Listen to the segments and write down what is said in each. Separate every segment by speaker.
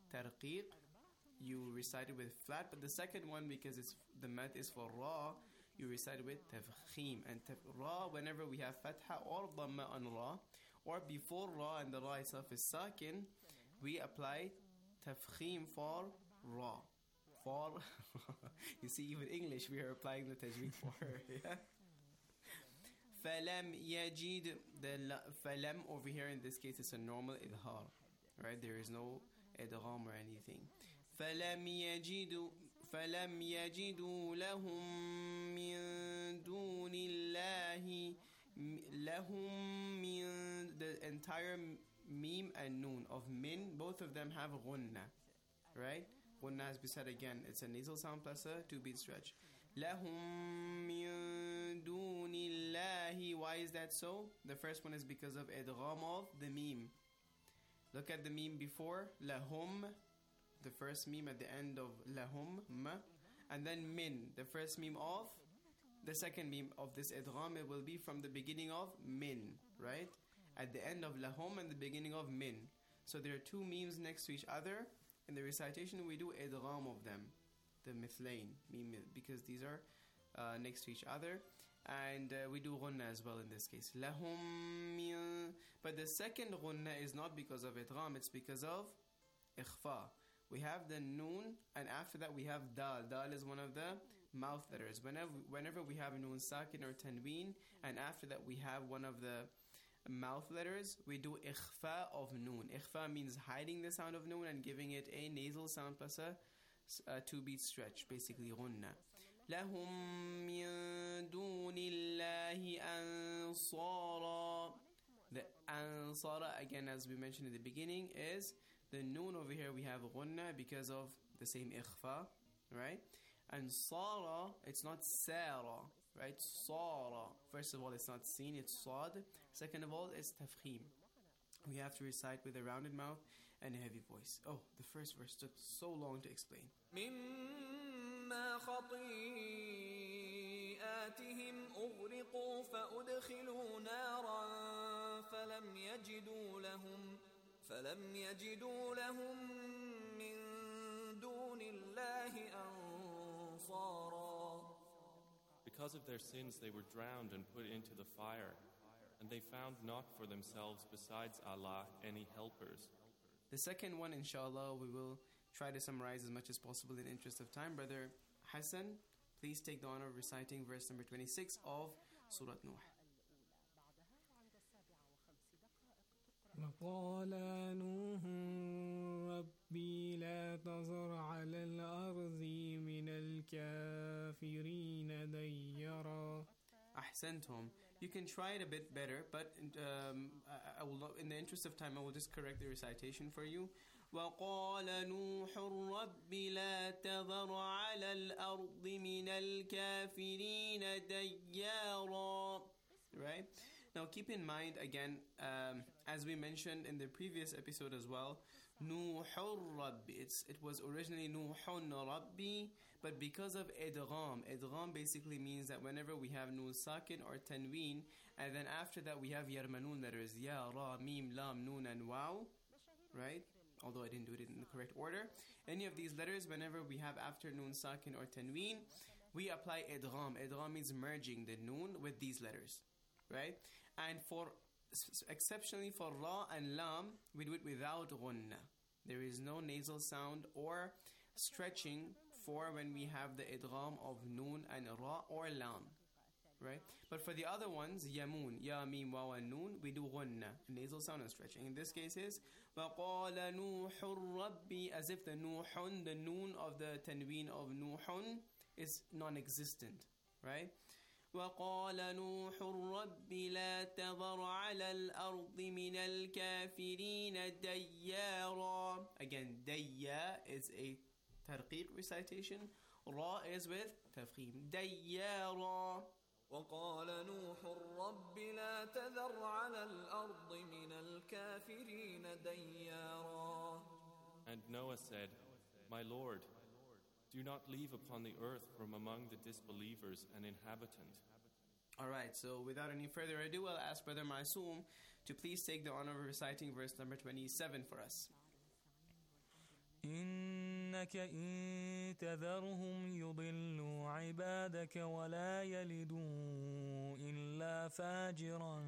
Speaker 1: tarqiq, you recite it with flat. But the second one, because the mad is for ra, you recite it with tafkhim. And ra, whenever we have fatha or dhamma on ra, or before ra and the ra itself is sakin, we apply tafkhim for ra. For you see, even English we are applying the tajweed for. Yeah. Falam yajid, the falam over here in this case is a normal idhar, right? There is no idgham or anything. فلم يجدوا لهم من دون الله لهم من, the entire meme and noon of min, both of them have ghunna, right? Ghunna, as we said again, it's a nasal sound plus a 2-beat stretch. لهم من دون الله. Why is that so? The first one is because of idgham of the meme. Look at the meme before lahum, the first meme at the end of lahum, ma, and then min, the first meme of the second meme of this idgham. It will be from the beginning of min, right? At the end of lahum and the beginning of min. So there are two memes next to each other. In the recitation we do idgham of them, the mithlain meme, because these are next to each other. And we do ghunna as well in this case. Lahum min. But the second ghunna is not because of idgham, it's because of ikhfa. We have the noon, and after that we have dal. Dal is one of the mouth letters. Whenever we have noon sakin or tanween, and after that we have one of the mouth letters, we do ikhfa of noon. Ikhfa means hiding the sound of noon and giving it a nasal sound plus a 2-beat stretch, basically ghunna. لَهُم مِّن دُونِ اللَّهِ أَنصَارًا. The ansara, again, as we mentioned in the beginning, is the noon over here. We have ghunna because of the same ikhfa, right? And sara, it's not sara, right? Sara. First of all, it's not seen, it's sad. Second of all, it's tafkhim. We have to recite with a rounded mouth and a heavy voice. Oh, the first verse took so long to explain.
Speaker 2: مما خطيئاتهم أغرقوا فأدخلوا نارا فلم يجدوا لهم من دون الله أنصارا.
Speaker 3: Because of their sins they were drowned and put into the fire, and they found not for themselves besides Allah any helpers.
Speaker 1: The second one, inshallah, we will try to summarize as much as possible in the interest of time. Brother Hassan, please take the honor of reciting verse number 26 of Surah Nuh.
Speaker 4: وقال نوح ربي لا تذر على الأرض من الكافرين ديارا.
Speaker 1: Ahsantum. You can try it a bit better, but I will, in the interest of time, I will just correct the recitation for you. وَقَالَ نُوحٌ رَبِّ لَا تَذَرْ عَلَى الْأَرْضِ مِنَ الْكَافِرِينَ دَيَّارًا. Right? Now keep in mind again, as we mentioned in the previous episode as well, Nuhur Rabbi. It was originally Nuhun Rabbi, but because of idgham basically means that whenever we have Nun Sakin or Tanween, and then after that we have Yarmanun letters, Ya, Ra, Mim, Lam, Nun, and Waw, right? Although I didn't do it in the correct order. Any of these letters, whenever we have after Nun Sakin or Tanween, we apply idgham. Idgham means merging the Nun with these letters, right? And exceptionally for Ra and Lam, we do it without ghunna. There is no nasal sound or stretching for when we have the idgham of Noon and Ra or Lam, right? But for the other ones, Yamun, Ya, Mim, Waw, and Noon, we do ghunna, nasal sound and stretching. In this case is وَقَالَ نُوحٌ رَبِّي, as if the Nuhun, the Noon of the Tanween of Nuhun is non-existent, right? وقال نوح رب لا تذر على الأرض من الكافرين ديارا. Again, ديا is a tarqiq recitation. Ra is with tafkhim. ديارا.
Speaker 2: وقال نوح رب لا تذر على الأرض من الكافرين ديارا.
Speaker 3: And Noah said, My Lord, do not leave upon the earth from among the disbelievers an inhabitant.
Speaker 1: Alright, so without any further ado, I'll ask Brother Masoom to please take the honor of reciting verse number 27 for us.
Speaker 5: إنك إن تذرهم يضلوا عبادك ولا يلدوا إلا فاجرا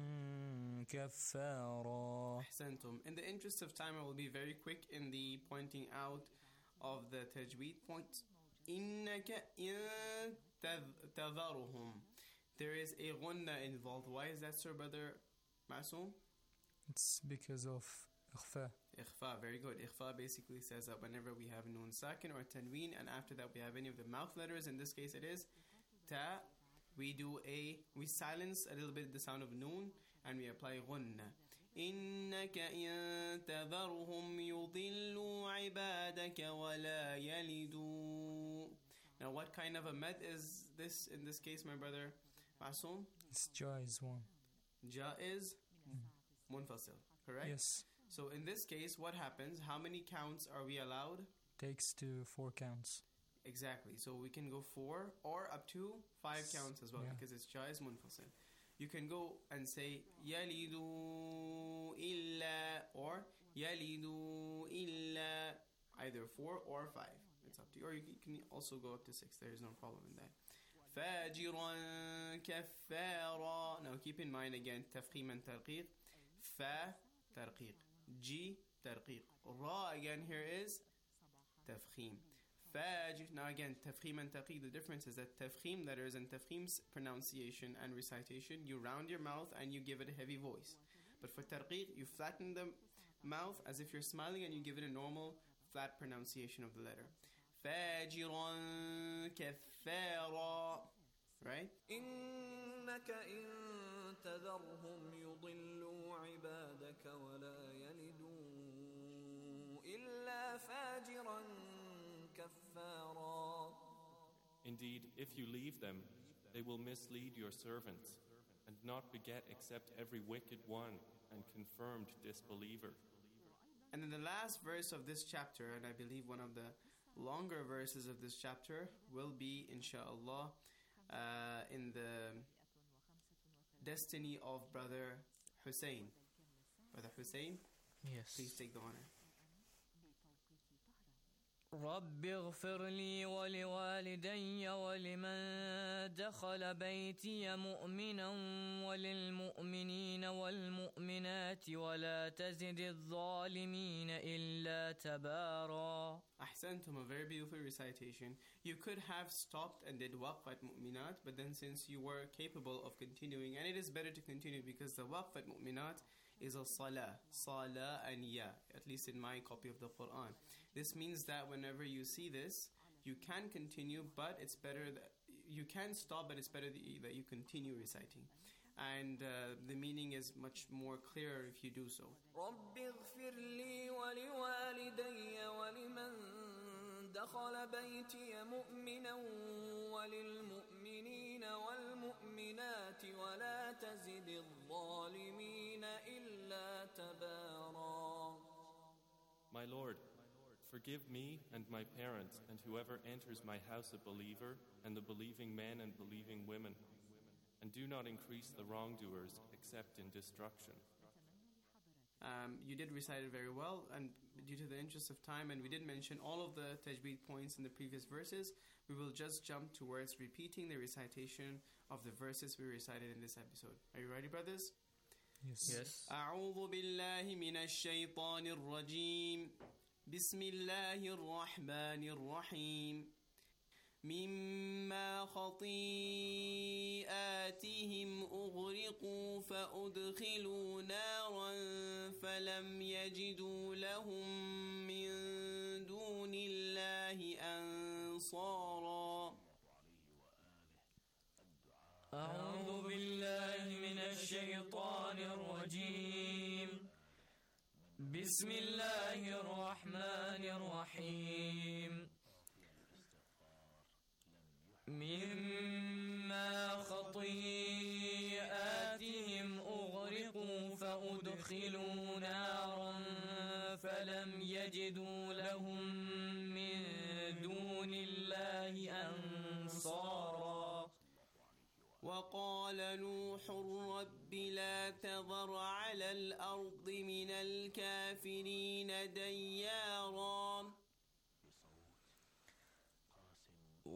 Speaker 5: كفارا.
Speaker 1: أحسنتم. In the interest of time, I will be very quick in the pointing out of the tajweed points. إنك إن تذرهم. There is a ghunna involved. Why is that, sir, brother Masoom?
Speaker 5: It's because of إخفاء.
Speaker 1: Ikhfa, very good. Ikhfa basically says that whenever we have noon sakin or tanween, and after that we have any of the mouth letters, in this case it is ta, we silence a little bit the sound of noon and we apply ghunna. إنك إن تذرهم يضلوا عبادك ولا يلدوا. Now what kind of a med is this in this case, my brother Masoom?
Speaker 5: It's jaiz one.
Speaker 1: Jaiz munfasil, correct?
Speaker 5: Yes.
Speaker 1: So in this case, what happens? How many counts are we allowed?
Speaker 5: Takes to 4 counts.
Speaker 1: Exactly. So we can go 4 or up to 5 counts as well, because it's jaiz munfasil. You can go and say yalidu illa or yalidu illa, either 4 or 5. It's up to you. Or you can also go up to 6. There is no problem in that. Fajiran kaffara. Now keep in mind again, tafkhim and tarqiq. Fa tarqiq. G tarqiq. Ra again here is tafkhim. Fajr. Now again, tafkhim and tarqiq, the difference is that tafkhim letters and tafkhim's pronunciation and recitation, you round your mouth and you give it a heavy voice. But for tarqiq, you flatten the mouth as if you're smiling and you give it a normal flat pronunciation of the letter. Fajiran kaffara. Right?
Speaker 2: إنك إن تذرهم يضلوا عبادك ولا يلدوا إلا فاجرا كفارا.
Speaker 3: Indeed, if you leave them, they will mislead your servants and not beget except every wicked one and confirmed disbeliever.
Speaker 1: And then the last verse of this chapter, and I believe one of the longer verses of this chapter, will be, inshallah, in the destiny of Brother Hussein. Brother Hussein,
Speaker 5: Yes.
Speaker 1: please take the honor.
Speaker 5: رب اغفر لي ولوالدي ولمن دخل بيتي مؤمنا وللمؤمنين والمؤمنات ولا تزد الظالمين إلا تبارا.
Speaker 1: Ahsantum, a very beautiful recitation. You could have stopped and did waqf at mu'minat, but then since you were capable of continuing, and it is better to continue because the waqf at mu'minat is a salah and ya, at least in my copy of the Quran. This means that whenever you see this, you can continue, but it's better that you can stop, but it's better that you continue reciting. And the meaning is much more clear if you do so.
Speaker 2: رب اغفر لي ولوالدي ولمن دخل بيتي مؤمنا وللمؤمنين والمؤمنات ولا تزد الظالمين إلا تبارا.
Speaker 3: My Lord, forgive me and my parents and whoever enters my house a believer and the believing men and believing women, and do not increase the wrongdoers except in destruction.
Speaker 1: You did recite it very well, and due to the interest of time, and we did mention all of the tajweed points in the previous verses, we will just jump towards repeating the recitation of the verses we recited in this episode. Are you ready, brothers?
Speaker 5: Yes.
Speaker 1: أعوذ بالله من الشيطان الرجيم. بسم الله الرحمن الرحيم. مما خطيئاتهم أغرقوا فأدخلوا نارا فلم يجدوا لهم من دون الله أنصارا.
Speaker 5: أعوذ بالله من الشيطان الرجيم. بسم الله الرحمن الرحيم. مما خطيئاتهم أغرقوا فأدخلوا نارا فلم يجدوا لهم من دون الله أنصارا.
Speaker 1: وقال نوح رب لا تذر على الأرض من الكافرين ديارا.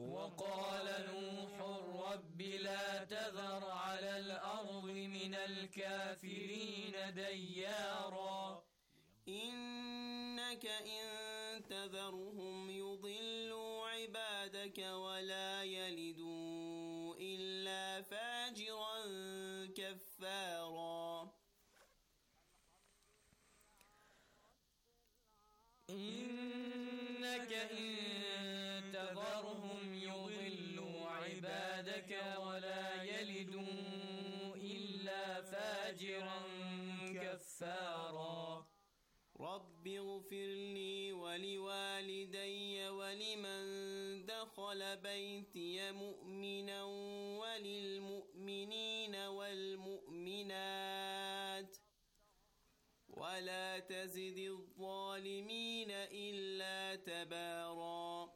Speaker 5: وقال نوح رب لا تذر على الأرض من الكافرين ديارا
Speaker 1: إنك إن تذرهم يضلوا عبادك ولا يلدوا إلا فاجرا كفارا
Speaker 5: إنك إن تذرهم يضلوا عبادك ولا يلدوا إلا فاجرا كفارا
Speaker 1: رب اغفر لي ولوالدي ولمن دخل بيتي مؤمنا وللمؤمنين والمؤمنات ولا تزد الظالمين إلا تبارا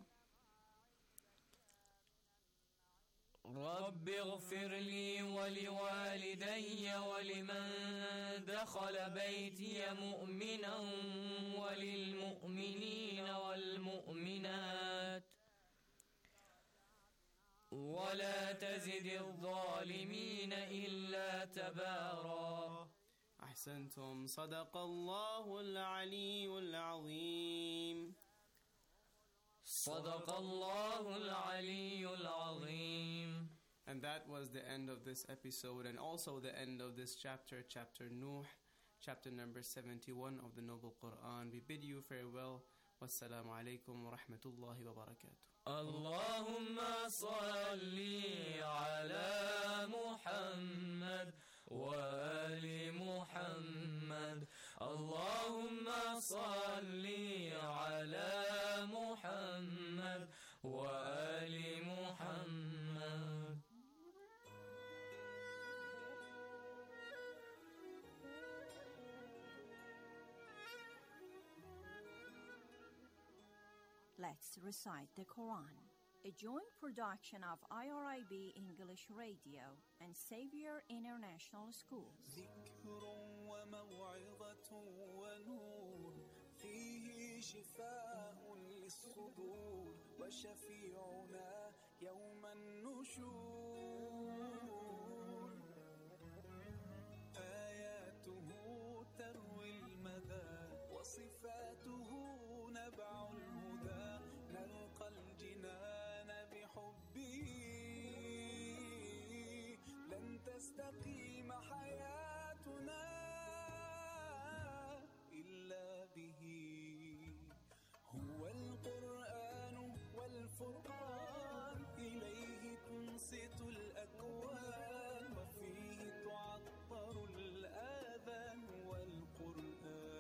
Speaker 5: رب اغفر لي ولوالدي ولمن دخل بيتي مؤمنا وللمؤمنين والمؤمنات ولا تزد الظالمين إلا تبارا
Speaker 1: أحسنتم صدق الله العلي العظيم
Speaker 5: صدق الله العلي العظيم.
Speaker 1: And that was the end of this episode and also the end of this chapter, chapter Nuh, chapter number 71 of the Noble Quran. We bid you farewell. Wassalamu alaikum wa rahmatullahi wa barakatuh.
Speaker 5: اللهم صل على محمد وآل محمد اللهم صل على محمد وآل محمد.
Speaker 6: Let's recite the Quran. A joint production of IRIB English Radio and Xavier International Schools.
Speaker 2: ذكر وموعظة ونور فيه شفاء للصدور وشفيعنا يوم النشور آياته تروي المدى وصفاته نبع الهدى نلقى الجنان بحبه لن تستقيم حياتنا إلا به هو القرآن والفرقان إليه تنصت الأكوان وفيه تعطر الآذان والقرآن.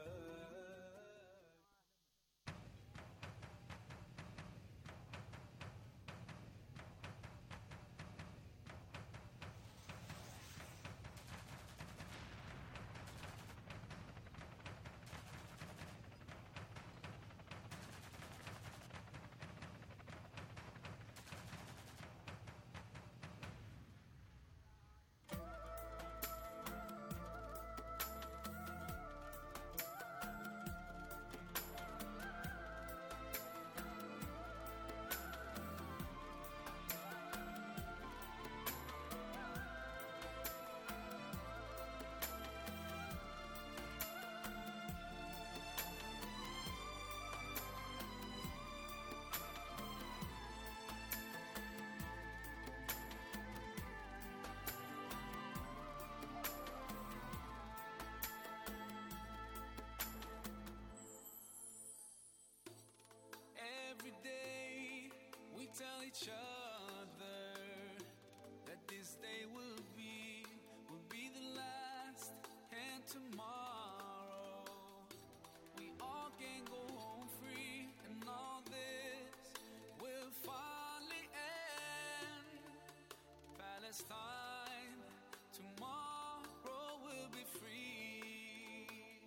Speaker 2: Every day we tell each other that this day will be the last, and tomorrow we all can go home free, and all this will finally end. Palestine, tomorrow will be free.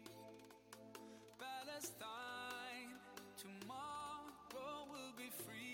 Speaker 2: Palestine, tomorrow will be free.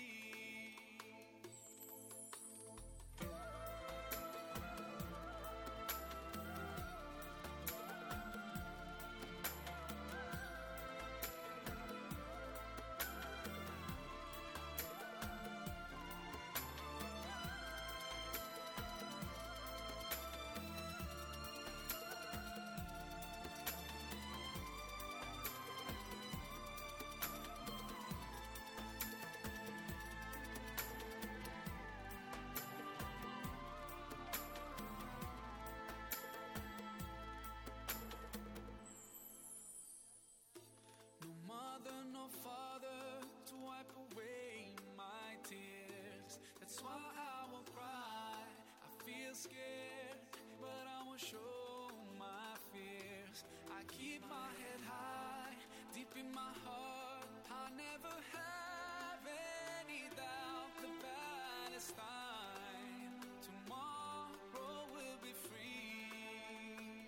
Speaker 2: That's why I won't cry. I feel scared, but I won't show my fears. I keep my head high, deep in my heart. I never have any doubt. The Palestine tomorrow will be free.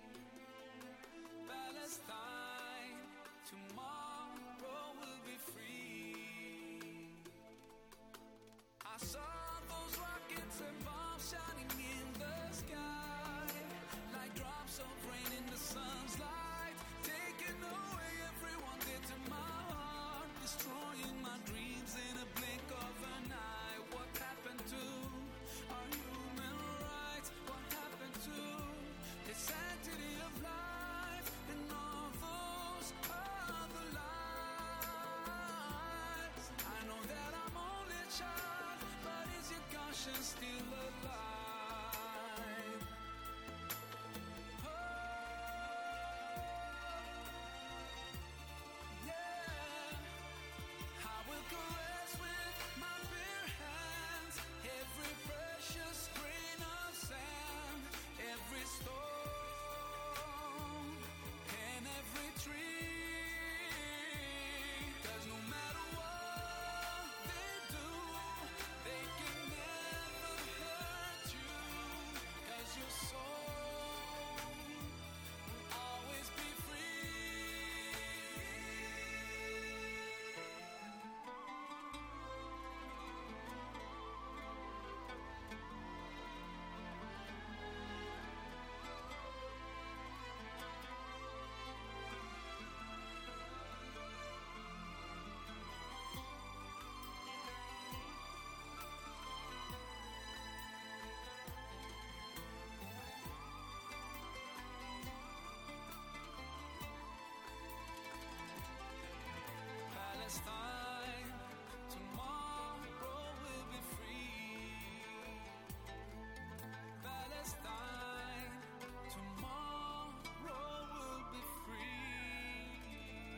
Speaker 2: Palestine tomorrow will be free. I saw those rockets and bombs shining in the sky, like drops of rain in the sun's light, taking away everyone dear to my heart, destroying my dreams in a blink of an eye. What happened to our human rights? What happened to the sanctity of life and all those other lives? I know that I'm only a child, but is your conscience still alive? Oh, yeah. I will caress with my bare hands every precious grain of sand, every stone and every tree. 'Cause no matter what they do, they can never hurt you. 'Cause your soul will always be free. Palestine tomorrow will be free. Palestine tomorrow will be free.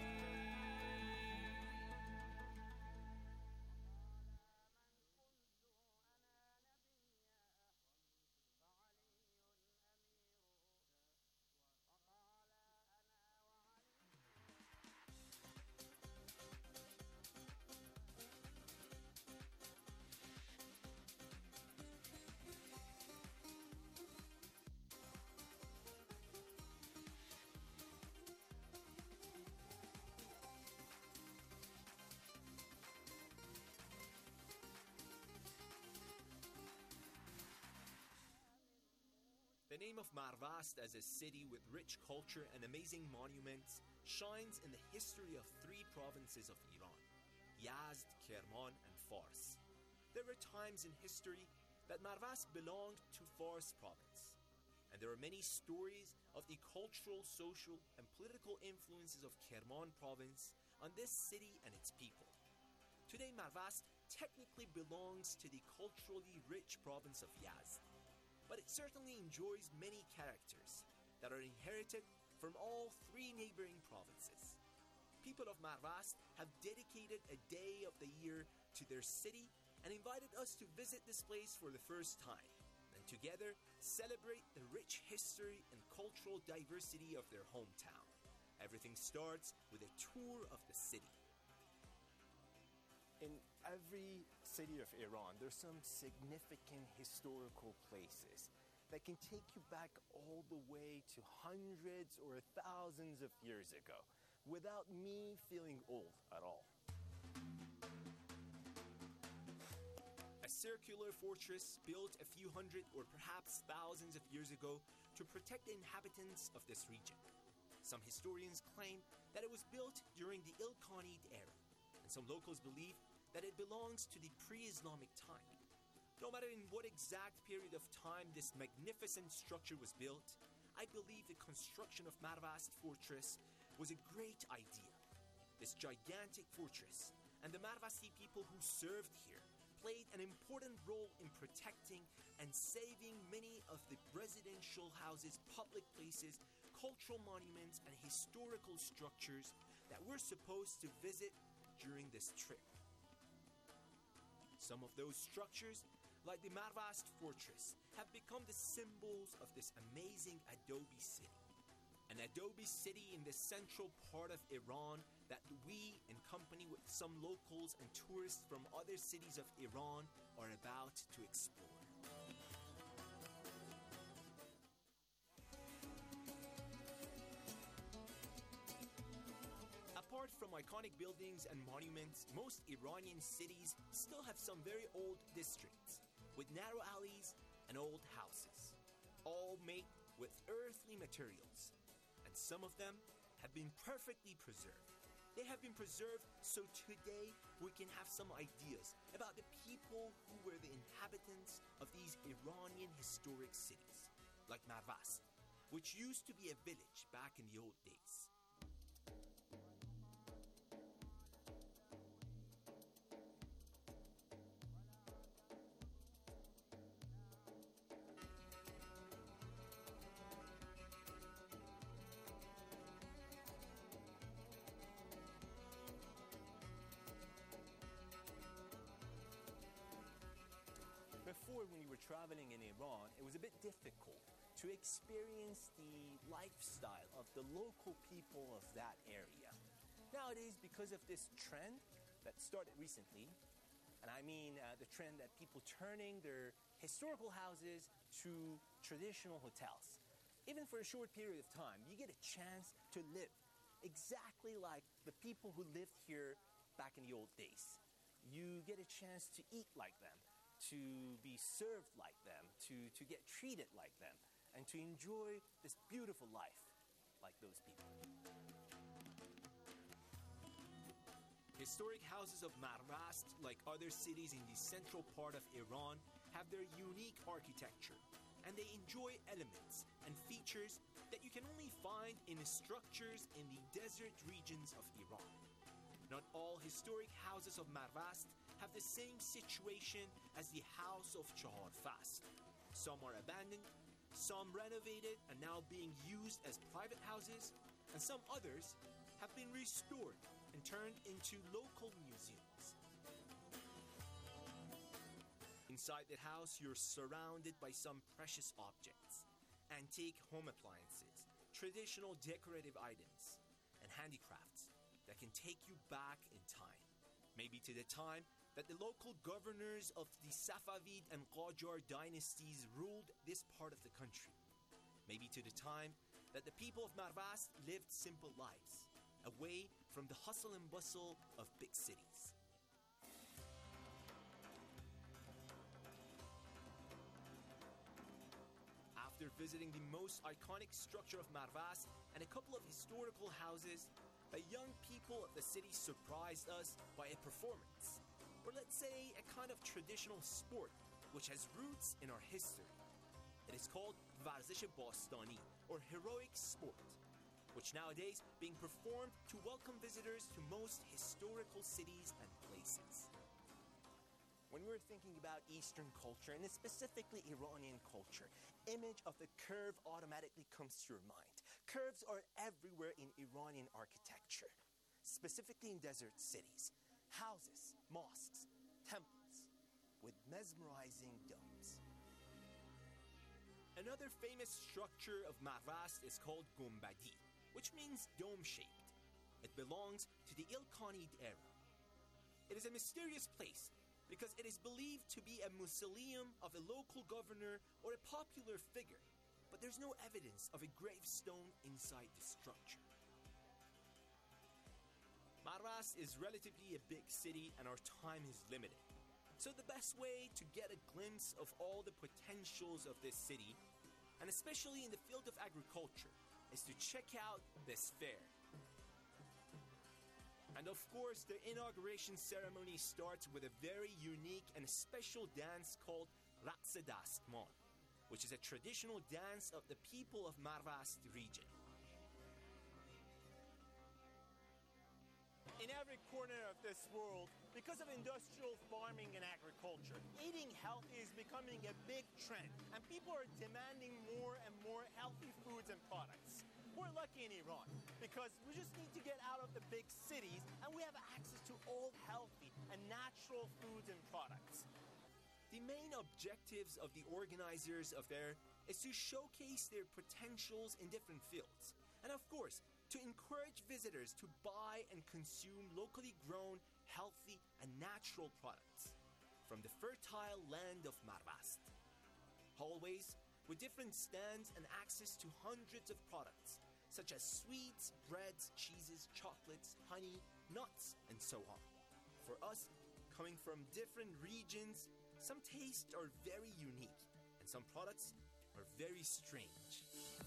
Speaker 7: The name of Marvast as a city with rich culture and amazing monuments shines in the history of three provinces of Iran: Yazd, Kerman, and Fars. There were times in history that Marvast belonged to Fars province, and there are many stories of the cultural, social, and political influences of Kerman province on this city and its people. Today, Marvast technically belongs to the culturally rich province of Yazd, but it certainly enjoys many characters that are inherited from all three neighboring provinces. People of Marvast have dedicated a day of the year to their city and invited us to visit this place for the first time, and together celebrate the rich history and cultural diversity of their hometown. Everything starts with a tour of the city.
Speaker 8: In every city of Iran, there's some significant historical places that can take you back all the way to hundreds or thousands of years ago without me feeling old at all.
Speaker 7: A circular fortress built a few hundred or perhaps thousands of years ago to protect the inhabitants of this region. Some historians claim that it was built during the Ilkhanid era, and some locals believe that it belongs to the pre-Islamic time. No matter in what exact period of time this magnificent structure was built, I believe the construction of Marvast Fortress was a great idea. This gigantic fortress and the Marvasti people who served here played an important role in protecting and saving many of the residential houses, public places, cultural monuments, and historical structures that we're supposed to visit during this trip. Some of those structures, like the Marvast Fortress, have become the symbols of this amazing adobe city. An adobe city in the central part of Iran that we, in company with some locals and tourists from other cities of Iran, are about to explore. Apart from iconic buildings and monuments, most Iranian cities still have some very old districts with narrow alleys and old houses, all made with earthly materials. And some of them have been perfectly preserved. They have been preserved so today we can have some ideas about the people who were the inhabitants of these Iranian historic cities, like Marvast, which used to be a village back in the old days.
Speaker 8: Before, when you were traveling in Iran, it was a bit difficult to experience the lifestyle of the local people of that area. Nowadays, because of this trend that started recently, and I mean the trend that people turning their historical houses to traditional hotels, even for a short period of time, you get a chance to live exactly like the people who lived here back in the old days. You get a chance to eat like them, to be served like them, to get treated like them, and to enjoy this beautiful life like those people.
Speaker 7: Historic houses of Marvast, like other cities in the central part of Iran, have their unique architecture, and they enjoy elements and features that you can only find in structures in the desert regions of Iran. Not all historic houses of Marvast have the same situation as the house of Chahar Fast. Some are abandoned, some renovated and now being used as private houses, and some others have been restored and turned into local museums. Inside the house, you're surrounded by some precious objects, antique home appliances, traditional decorative items, and handicrafts that can take you back in time, maybe to the time that the local governors of the Safavid and Qajar dynasties ruled this part of the country, maybe to the time that the people of Marvast lived simple lives, away from the hustle and bustle of big cities. After visiting the most iconic structure of Marvast and a couple of historical houses, the young people of the city surprised us by a performance, or let's say a kind of traditional sport which has roots in our history. It is called Varzish Bastani, or heroic sport, which nowadays being performed to welcome visitors to most historical cities and places.
Speaker 8: When we're thinking about Eastern culture, and specifically Iranian culture, image of the curve automatically comes to your mind. Curves are everywhere in Iranian architecture, specifically in desert cities. Houses, mosques, temples with mesmerizing domes.
Speaker 7: Another famous structure of Marvast is called Gumbadi, which means dome-shaped. It belongs to the Ilkhanid era. It is a mysterious place because it is believed to be a mausoleum of a local governor or a popular figure, but there's no evidence of a gravestone inside the structure. Marvast is relatively a big city and our time is limited. So the best way to get a glimpse of all the potentials of this city, and especially in the field of agriculture, is to check out this fair. And of course, the inauguration ceremony starts with a very unique and special dance called Raqs Dastman, which is a traditional dance of the people of Marvast region.
Speaker 8: In every corner of this world, because of industrial farming and agriculture, eating healthy is becoming a big trend, and people are demanding more and more healthy foods and products. We're lucky in Iran because we just need to get out of the big cities and we have access to all healthy and natural foods and products.
Speaker 7: The main objectives of the organizers of fair is to showcase their potentials in different fields, and of course, to encourage visitors to buy and consume locally grown, healthy, and natural products from the fertile land of Marvast. Hallways with different stands and access to hundreds of products, such as sweets, breads, cheeses, chocolates, honey, nuts, and so on. For us, coming from different regions, some tastes are very unique, and some products are very strange.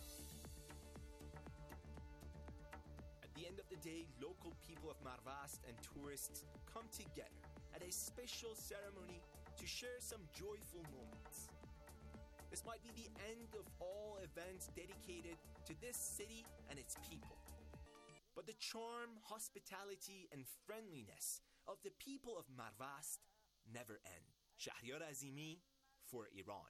Speaker 7: At the end of the day, local people of Marvast and tourists come together at a special ceremony to share some joyful moments. This might be the end of all events dedicated to this city and its people. But the charm, hospitality, and friendliness of the people of Marvast never end. Shahryar Azimi for Iran.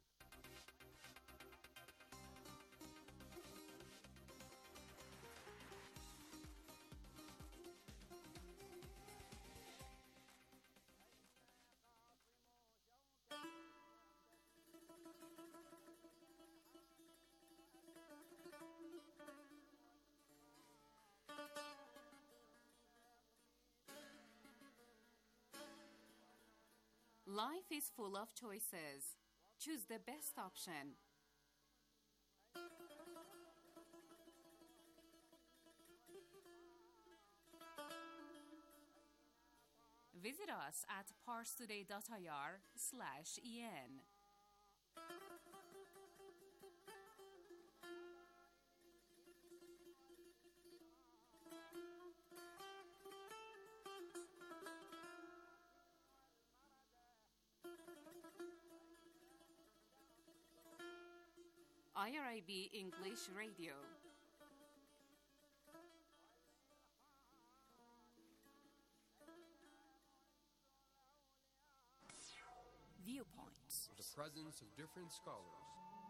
Speaker 9: Life is full of choices. Choose the best option. Visit us at parstoday.ir/en. IRIB English Radio.
Speaker 6: Viewpoints.
Speaker 10: The presence of different scholars.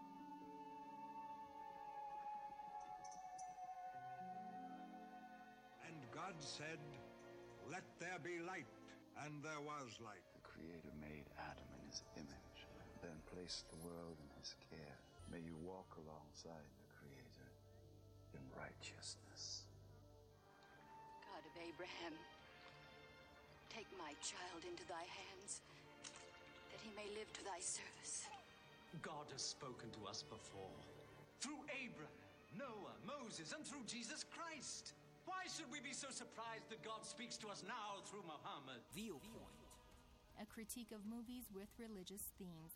Speaker 11: And God said, "Let there be light," and there was light.
Speaker 12: The Creator made Adam in his image, then placed the world in his care. May you walk alongside the Creator in righteousness.
Speaker 13: God of Abraham, take my child into thy hands, that he may live to thy service.
Speaker 14: God has spoken to us before, through Abraham, Noah, Moses, and through Jesus Christ. Why should we be so surprised that God speaks to us now through Muhammad?
Speaker 15: Viewpoint. A critique of movies with religious themes.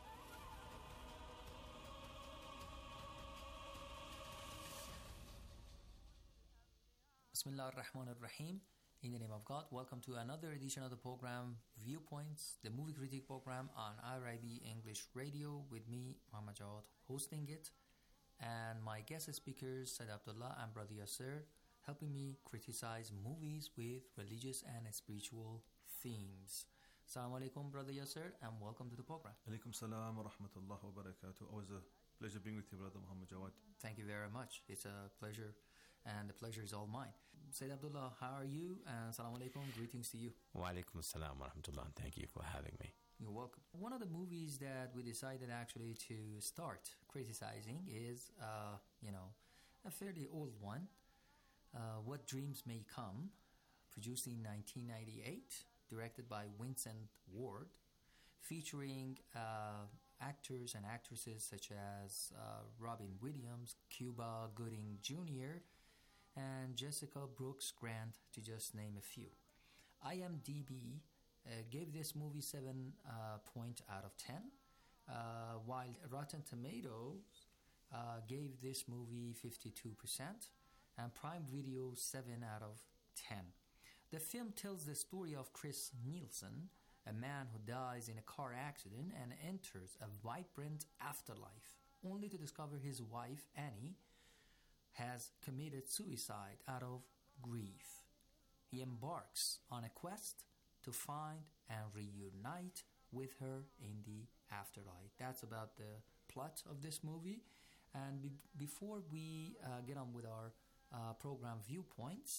Speaker 16: Bismillah ar-Rahman ar-Rahim. In the name of God, welcome to another edition of the program Viewpoints, the movie critique program on IRIB English Radio, with me, Muhammad Jawad, hosting it, and my guest speakers, Said Abdullah and Brother Yasser, helping me criticize movies with religious and spiritual themes. Assalamu alaikum, Brother Yasser, and welcome to the program.
Speaker 17: Alaikum salam wa rahmatullah wa barakatuh. Always a pleasure being with you, Brother Muhammad Jawad.
Speaker 16: Thank you very much. It's a pleasure, and the pleasure is all mine. Sayyid Abdullah, how are you? And Assalamu alaikum, greetings to you.
Speaker 18: Wa alaikum assalam wa rahmatullah, and thank you for having me.
Speaker 16: You're welcome. One of the movies that we decided actually to start criticizing is, a fairly old one, What Dreams May Come, produced in 1998, directed by Vincent Ward, featuring actors and actresses such as Robin Williams, Cuba Gooding Jr., and Jessica Brooks Grant, to just name a few. IMDb gave this movie 7 point out of 10, while Rotten Tomatoes gave this movie 52%, and Prime Video 7 out of 10. The film tells the story of Chris Nielsen, a man who dies in a car accident and enters a vibrant afterlife, only to discover his wife, Annie, has committed suicide out of grief. He embarks on a quest to find and reunite with her in the afterlife. That's about the plot of this movie. And before we get on with our program Viewpoints,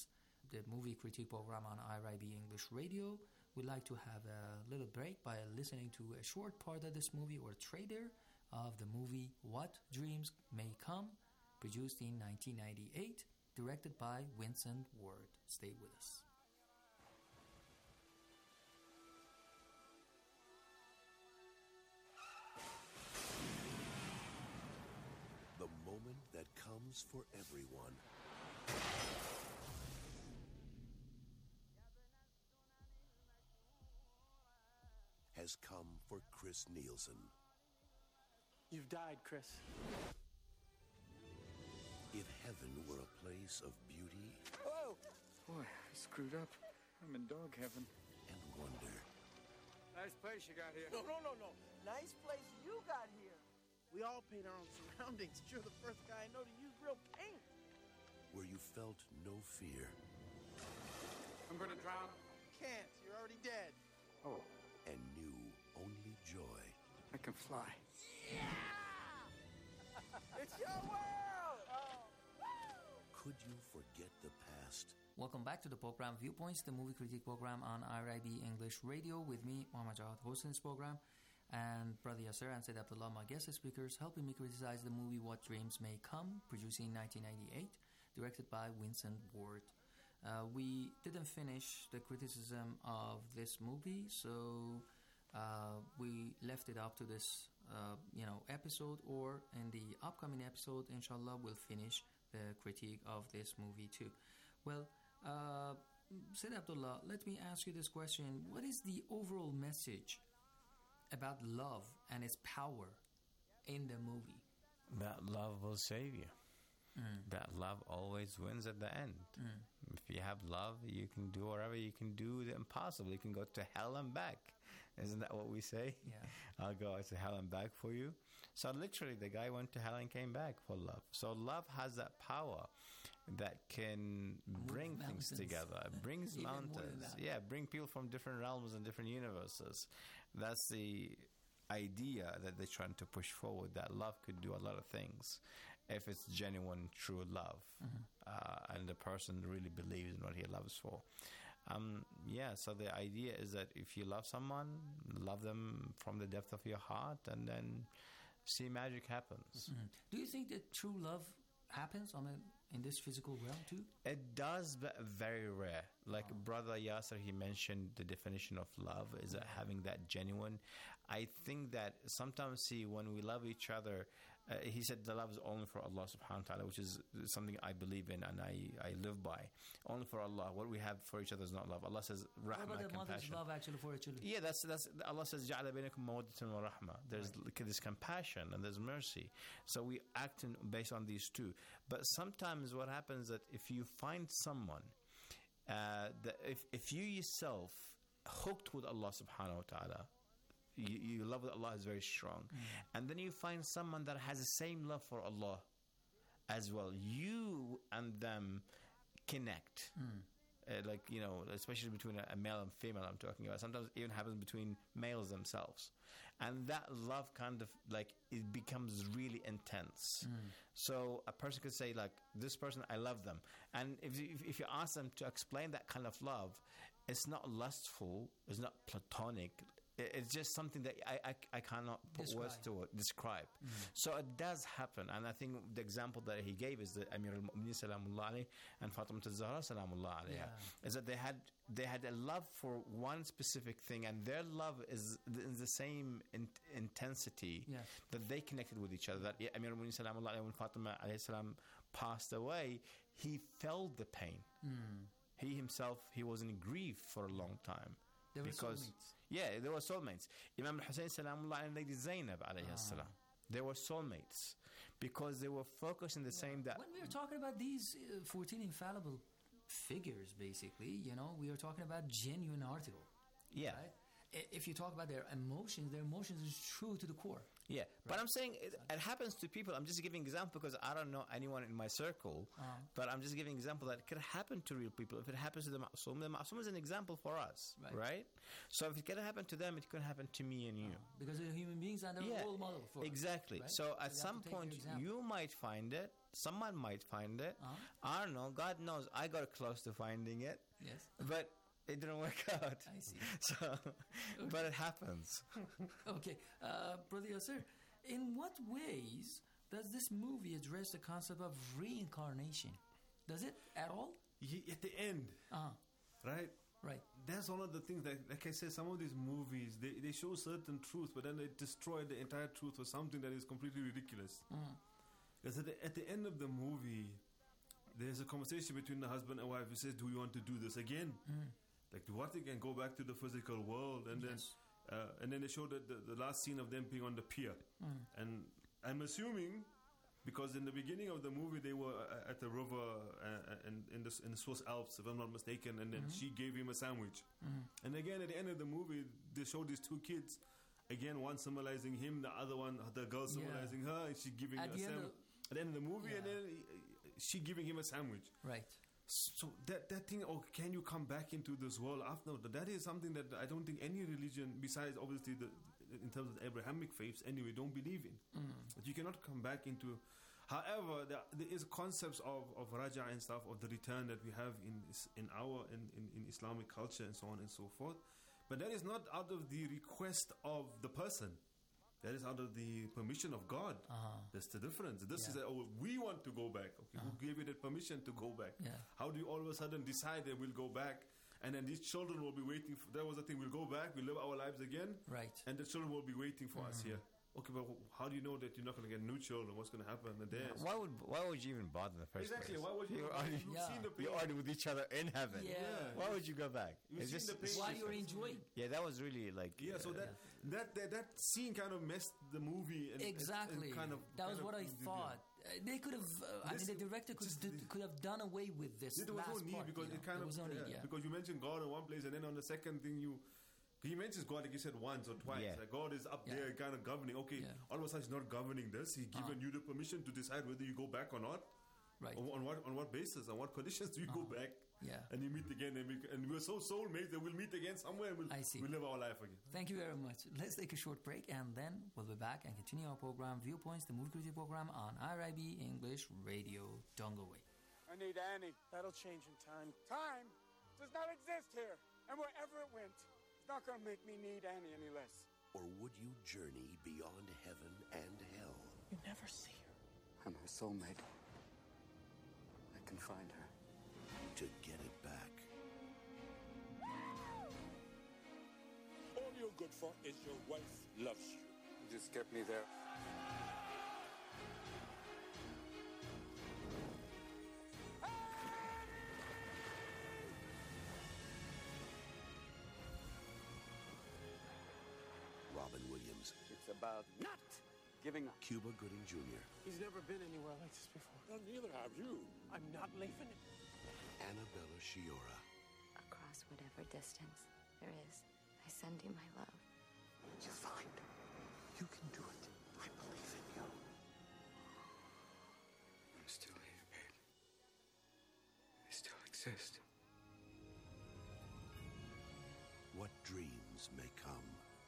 Speaker 16: the movie critique program on IRIB English Radio. We'd like to have a little break by listening to a short part of this movie or trailer of the movie What Dreams May Come, produced in 1998, directed by Vincent Ward. Stay with us.
Speaker 19: The moment that comes for everyone. Has come for Chris Nielsen.
Speaker 20: You've died, Chris.
Speaker 19: If heaven were a place of beauty.
Speaker 20: Whoa! Boy, I screwed up. I'm in dog heaven.
Speaker 19: And wonder.
Speaker 20: Nice place you got here.
Speaker 21: No. Nice place you got here. We all paint our own surroundings. You're the first guy I know to use real paint.
Speaker 19: Where you felt no fear.
Speaker 20: I'm gonna drown.
Speaker 21: Can't. You're already dead.
Speaker 20: Oh.
Speaker 19: And knew only joy.
Speaker 20: I can fly.
Speaker 21: Yeah! It's your world!
Speaker 19: Could you forget the past?
Speaker 16: Welcome back to the program Viewpoints, the movie critique program on IRIB English Radio, with me, Muhammad Jawad, hosting this program, and Brother Yasser and Said Abdullah, my guest speakers, helping me criticize the movie What Dreams May Come, produced in 1998, directed by Vincent Ward. We didn't finish the criticism of this movie, so we left it up to this episode, or in the upcoming episode, inshallah, we'll finish the critique of this movie too. Well, Said Abdullah, let me ask you this question. What is the overall message about love and its power in the movie?
Speaker 18: That love will save you. That love always wins at the end. If you have love, you can do whatever you can do the impossible. You can go to hell and back. Isn't that what we say?
Speaker 16: Yeah.
Speaker 18: I'll go to hell and back for you. So literally, the guy went to hell and came back for love. So love has that power that can bring things together. It brings mountains. Yeah, bring people from different realms and different universes. That's the idea that they're trying to push forward, that love could do a lot of things if it's genuine, true love, and the person really believes in what he loves for. So the idea is that if you love someone, love them from the depth of your heart, and then see magic happens.
Speaker 16: Do you think that true love happens in this physical realm too?
Speaker 18: It does, but very rare. Like Brother Yasser, he mentioned the definition of love is that having that genuine. I think that sometimes, when we love each other, he said the love is only for Allah subhanahu wa ta'ala, which is something I believe in and I live by. Only for Allah. What we have for each other is not love. Allah says rahmah,
Speaker 16: compassion. What about the mother's love actually for her children?
Speaker 18: Yeah, that's Allah says جَعْلَ بَيْنَكُمْ مَوَدَّةً وَرَحْمَةً. There's compassion and there's mercy. So we act based on these two. But sometimes what happens is that if you find someone, if you yourself hooked with Allah subhanahu wa ta'ala, you love with Allah is very strong, and then you find someone that has the same love for Allah as well, you and them connect. Especially between a male and female, I'm talking about. Sometimes it even happens between males themselves, and that love kind of it becomes really intense. So a person could say this person, I love them, and if you ask them to explain that kind of love, it's not lustful, it's not platonic. It's just something that I cannot put words to describe. So it does happen, and I think the example that he gave is that Amir al-Mu'minin salamullah alayhi and Fatima al-Zahra salamullah alayha, is that they had a love for one specific thing, and their love is in the same intensity that they connected with each other. That Amir al-Mu'minin salamullah alayhi, when Fatima alayhi salam passed away, he felt the pain. He himself, he was in grief for a long time.
Speaker 16: They were soulmates.
Speaker 18: Yeah, they were soulmates. Imam al-Hussein salamullah and Lady Zainab alayhi salam. They were soulmates because they were focused in the same. That
Speaker 16: when we are talking about these 14 infallible figures, basically, we are talking about genuine article.
Speaker 18: Yeah.
Speaker 16: Right? if you talk about their emotions is true to the core.
Speaker 18: Yeah, but I'm saying it happens to people. I'm just giving example because I don't know anyone in my circle, but I'm just giving example that it could happen to real people. If it happens to the Ma'soom is an example for us, right? So if it can happen to them, it can happen to me and you.
Speaker 16: Because they're human beings and they're a role model for
Speaker 18: exactly.
Speaker 16: us. Right?
Speaker 18: So at some point, you might find it. Someone might find it. I don't know. God knows. I got close to finding it.
Speaker 16: Yes.
Speaker 18: But it didn't work out.
Speaker 16: I see.
Speaker 18: So, but it happens.
Speaker 16: Okay. Brother Yasser, in what ways does this movie address the concept of reincarnation? Does it at all?
Speaker 17: At the end. Right?
Speaker 16: Right.
Speaker 17: That's one of the things that, like I said, some of these movies, they show certain truth, but then they destroy the entire truth for something that is completely ridiculous. Because at the end of the movie, there's a conversation between the husband and wife who says, do we want to do this again? Like, what again? Go back to the physical world. And then they show the last scene of them being on the pier. And I'm assuming, because in the beginning of the movie, they were at the river in the Swiss Alps, if I'm not mistaken, and then she gave him a sandwich. And again, at the end of the movie, they show these two kids, again, one symbolizing him, the other one, the girl symbolizing her, and she giving a sandwich. At the end of the movie, and then she giving him a sandwich.
Speaker 16: Right.
Speaker 17: So that thing, can you come back into this world after? That is something that I don't think any religion, besides obviously in terms of the Abrahamic faiths, anyway, don't believe in. That you cannot come back into. However, there is concepts of raja and stuff, of the return that we have in Islamic culture and so on and so forth. But that is not out of the request of the person. That is out of the permission of God. That's the difference. This is we want to go back. Okay, who gave you that permission to go back? How do you all of a sudden decide that we'll go back? And then these children will be waiting. That was the thing. We'll go back. We'll live our lives again.
Speaker 16: Right.
Speaker 17: And the children will be waiting for us here. Okay, but how do you know that you're not going to get new children? What's going to happen? And
Speaker 18: why would you even bother in the first place?
Speaker 17: Exactly. Why would you?
Speaker 18: You're already with each other in heaven.
Speaker 16: Yeah.
Speaker 18: Why would you go back?
Speaker 17: It's just
Speaker 16: while you're enjoying.
Speaker 18: Yeah, that was really like.
Speaker 17: Yeah. So that scene kind of messed the movie.
Speaker 16: Exactly.
Speaker 17: And
Speaker 16: that was what I thought. They could have. The director could have done away with this.
Speaker 17: There was no need
Speaker 16: part,
Speaker 17: because it kind of because you mentioned God in one place, and then on the second thing he mentions God, like you said, once or twice. Like God is up there kind of governing. Okay, all of a sudden he's not governing this. He's given you the permission to decide whether you go back or not.
Speaker 16: Right.
Speaker 17: On what basis? On what conditions do you go back?
Speaker 16: Yeah.
Speaker 17: And you meet again. And we're so soulmates that we'll meet again somewhere and we'll live our life again.
Speaker 16: Thank you very much. Let's take a short break and then we'll be back and continue our program, Viewpoints, the movie critique program on IRIB English Radio. Don't go away.
Speaker 21: I need Annie. That'll change in time. Time does not exist here. And wherever it went, not going to make me need Annie any less.
Speaker 19: Or would you journey beyond heaven and hell?
Speaker 21: You never see her. I'm her soulmate. I can find her.
Speaker 19: To get it back.
Speaker 21: All you're good for is your wife loves you. You just kept me there.
Speaker 19: Robin Williams.
Speaker 21: It's about not giving up.
Speaker 19: Cuba Gooding Jr.
Speaker 21: He's never been anywhere like this before. Well, neither have you. I'm not leaving him.
Speaker 19: Annabella Sciorra.
Speaker 13: Across whatever distance there is, I send you my love.
Speaker 21: You're fine. You can do it. I believe in you. I'm still here, babe. I still exist.
Speaker 19: What dreams may come.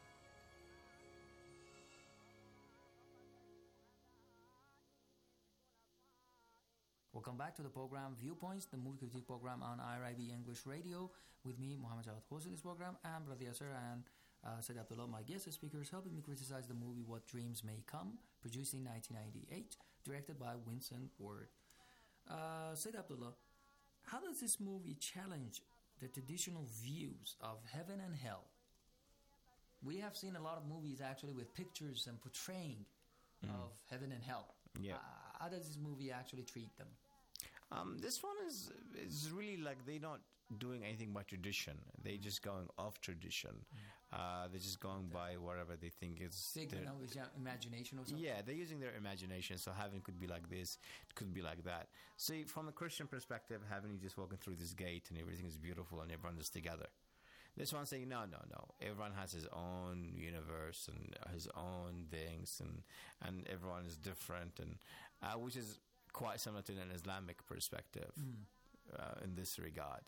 Speaker 16: Welcome back to the program Viewpoints, the movie critique program on IRIB English Radio. With me, Muhammad Jawad, hosting this program, and Brother Yasser and Said Abdullah, my guest speakers, helping me criticize the movie What Dreams May Come, produced in 1998, directed by Vincent Ward. Said Abdullah, how does this movie challenge the traditional views of heaven and hell? We have seen a lot of movies actually with pictures and portraying of heaven and hell.
Speaker 18: Yeah.
Speaker 16: How does this movie actually treat them?
Speaker 18: This one is really like they're not doing anything by tradition. They're just going off tradition. They're just going by whatever they think is
Speaker 16: imagination or something.
Speaker 18: Yeah, they're using their imagination. So heaven could be like this, it could be like that. See, from a Christian perspective, heaven, you're just walking through this gate and everything is beautiful and everyone is together. This one saying, no. Everyone has his own universe and his own things, and everyone is different, and which is quite similar to an Islamic perspective. In this regard.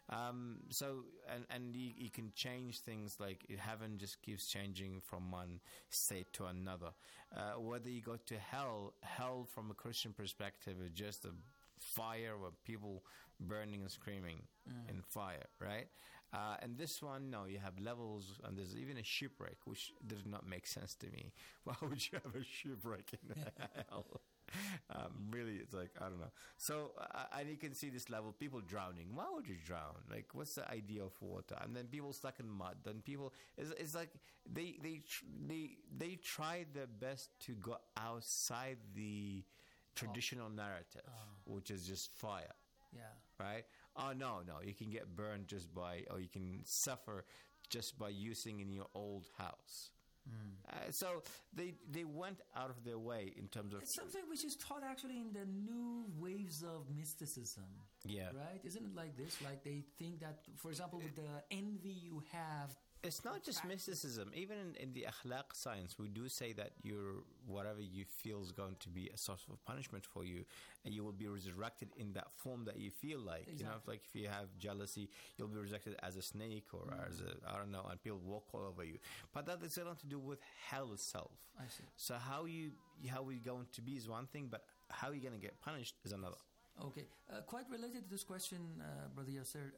Speaker 18: So you can change things, like heaven just keeps changing from one state to another. Whether you go to hell from a Christian perspective is just a fire with people burning and screaming in fire, right? And this one, no, you have levels, and there's even a shipwreck, which did not make sense to me. Why would you have a shipwreck in hell? Really, it's like, I don't know. So, and you can see this level, people drowning. Why would you drown? Like, what's the idea of water? And then people stuck in mud. Then people, it's like they try their best to go outside the traditional narrative, which is just fire.
Speaker 16: Yeah.
Speaker 18: Right? Oh, no, you can get burned or you can suffer just by using in your old house. So they went out of their way in terms of...
Speaker 16: It's something which is taught actually in the new waves of mysticism.
Speaker 18: Yeah.
Speaker 16: Right? Isn't it like this? Like they think that, for example, with the envy you have...
Speaker 18: It's not just mysticism. Even in the akhlaq science, we do say that whatever you feel is going to be a source of punishment for you, and you will be resurrected in that form that you feel like.
Speaker 16: Exactly.
Speaker 18: You know, if you have jealousy, you'll be resurrected as a snake or as I don't know, and people walk all over you. But that has nothing to do with hell itself.
Speaker 16: I see.
Speaker 18: So how we're going to be is one thing, but how you're going to get punished is another.
Speaker 16: Okay. Quite related to this question, Brother Yasser,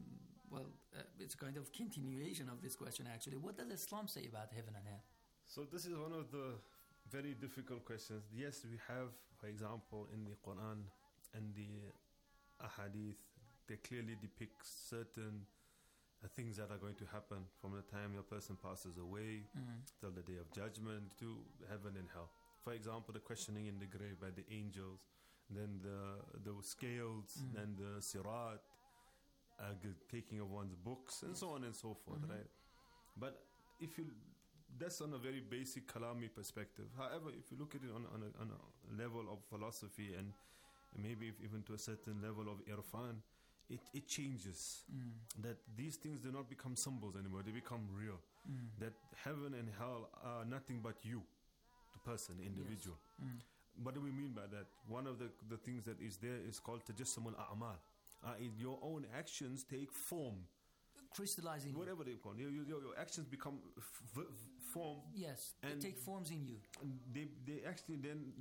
Speaker 16: it's kind of continuation of this question, actually. What does Islam say about heaven and hell?
Speaker 17: So this is one of the very difficult questions. Yes, we have, for example, in the Quran and the Ahadith, they clearly depict certain things that are going to happen from the time a person passes away till the day of judgment to heaven and hell. For example, the questioning in the grave by the angels, then the scales, then the sirat, taking of one's books, and so on and so forth, right? But that's on a very basic Kalami perspective. However, if you look at it on a level of philosophy and maybe even to a certain level of irfan, it changes. That these things do not become symbols anymore, they become real. That heaven and hell are nothing but you, the person, the individual.
Speaker 16: Yes.
Speaker 17: What do we mean by that? One of the things that is there is called tajassumul a'mal. Your own actions take form,
Speaker 16: crystallizing,
Speaker 17: whatever they call it. Your actions become form.
Speaker 16: Yes,
Speaker 17: and
Speaker 16: they take forms in you.
Speaker 17: They actually then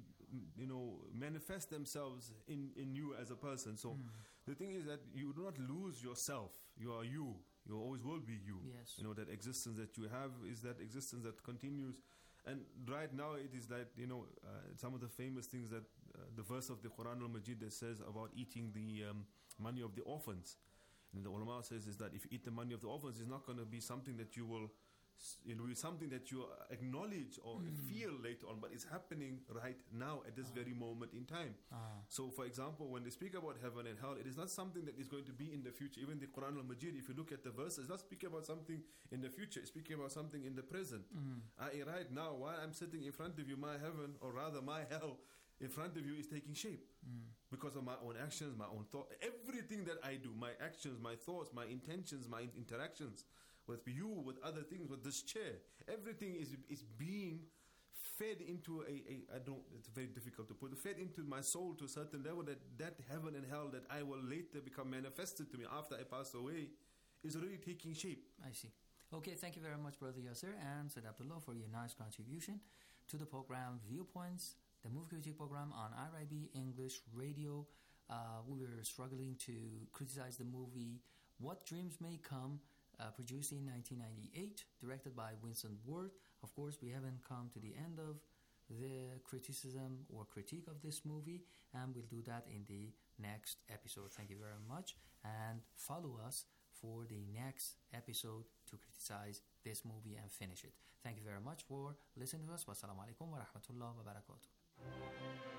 Speaker 17: manifest themselves in you as a person. So the thing is that you do not lose yourself. You are you. You always will be you.
Speaker 16: Yes.
Speaker 17: That existence that you have is that existence that continues. And right now it is like, some of the famous things that the verse of the Quran al-Majid that says about eating the money of the orphans. And the ulama says is that if you eat the money of the orphans, it's not going to be something that you will... It will be something that you acknowledge or feel later on, but it's happening right now at this very moment in time. So, for example, when they speak about heaven and hell, it is not something that is going to be in the future. Even the Quran al-Majid, if you look at the verses, it's not speaking about something in the future, it's speaking about something in the present. Right now, while I'm sitting in front of you, my heaven, or rather my hell, in front of you is taking shape because of my own actions, my own thought, everything that I do, my actions, my thoughts, my intentions, my interactions with you, with other things, with this chair, everything is being fed into it's very difficult to put, fed into my soul to a certain level that heaven and hell that I will later become manifested to me after I pass away is already taking shape.
Speaker 16: I see. Okay, thank you very much, Brother Yasser and Said Abdullah, for your nice contribution to the program Viewpoints, the movie critique program on IRIB English Radio. We were struggling to criticize the movie What Dreams May Come, produced in 1998, directed by Winston Ward. Of course, we haven't come to the end of the criticism or critique of this movie, and we'll do that in the next episode. Thank you very much, and follow us for the next episode to criticize this movie and finish it. Thank you very much for listening to us. Wassalamu alaikum wa rahmatullahi wa barakatuh.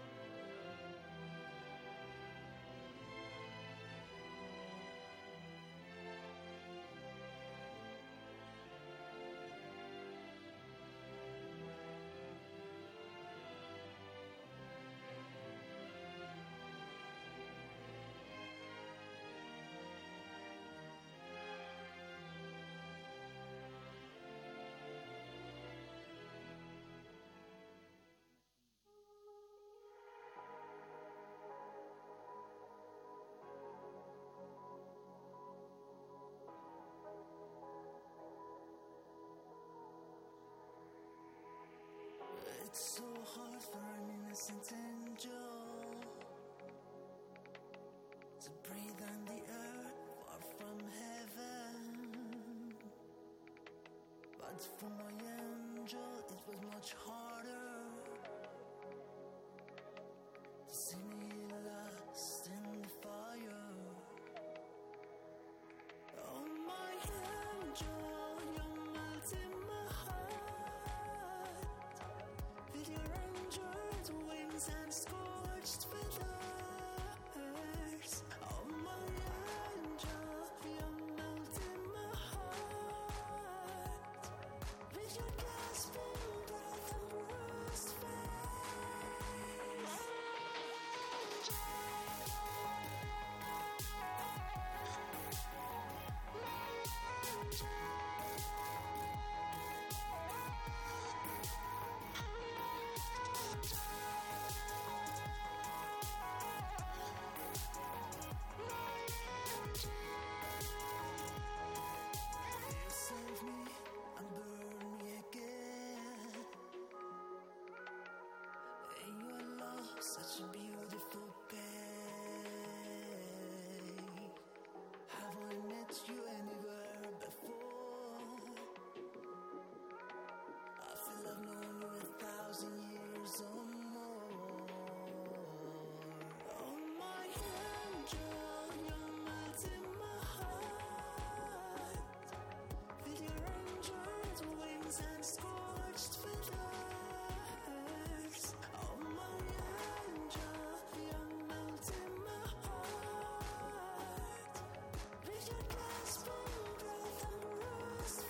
Speaker 2: It's so hard for an innocent angel to breathe on the earth far from heaven. But for my angel, it was much harder to see me lost in the fire. Oh, my angel, you're melting my heart with your angels' wings and scorched feathers. Oh, my angel, you're melting my heart with your gasping breath and bruised face. Save me and burn me again. In your love, such a beautiful pain. Have I met you anywhere before? I feel I've known you 1,000 years or more. Oh, my angel, you're melting my heart with your angels' wings and scorched feathers. Oh, my angel, you're melting my heart with your gasping breath and bruised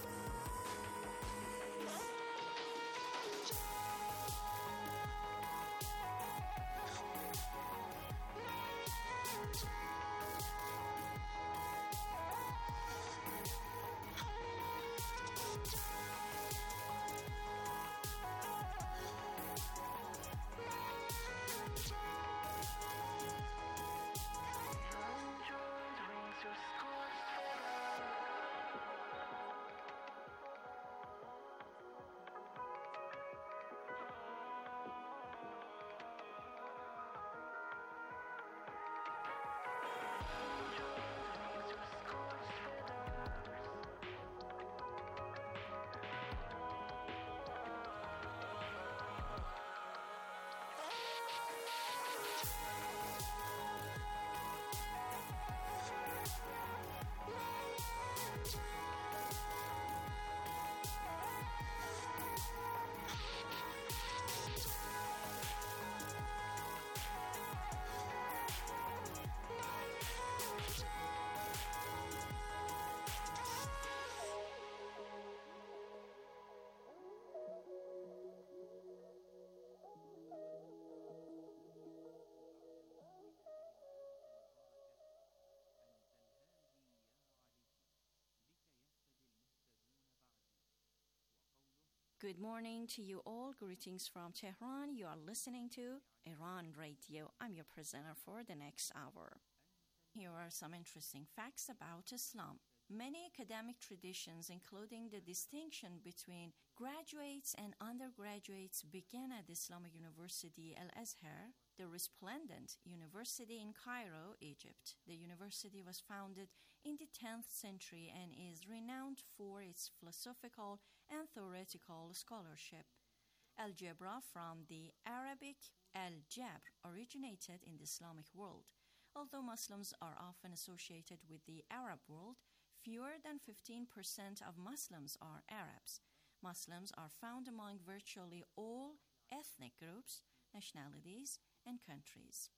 Speaker 6: Good morning to you all. Greetings from Tehran. You are listening to Iran Radio. I'm your presenter for the next hour. Here are some interesting facts about Islam. Many academic traditions, including the distinction between graduates and undergraduates, began at Islamic University Al-Azhar, the resplendent university in Cairo, Egypt. The university was founded in the 10th century and is renowned for its philosophical and theoretical scholarship. Algebra, from the Arabic al-jabr, originated in the Islamic world. Although Muslims are often associated with the Arab world, fewer than 15% of Muslims are Arabs. Muslims are found among virtually all ethnic groups, nationalities, and countries.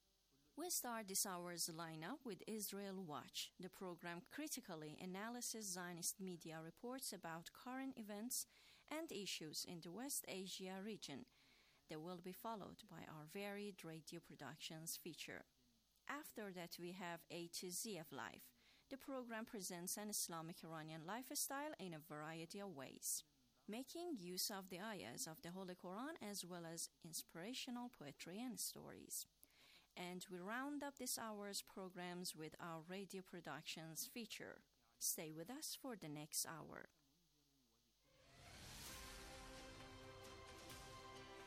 Speaker 6: We start this hour's lineup with Israel Watch. The program critically analyzes Zionist media reports about current events and issues in the West Asia region. They will be followed by our varied radio productions feature. After that, we have A to Z of Life. The program presents an Islamic Iranian lifestyle in a variety of ways, making use of the ayahs of the Holy Quran as well as inspirational poetry and stories. And we round up this hour's programs with our radio productions feature. Stay with us for the next hour.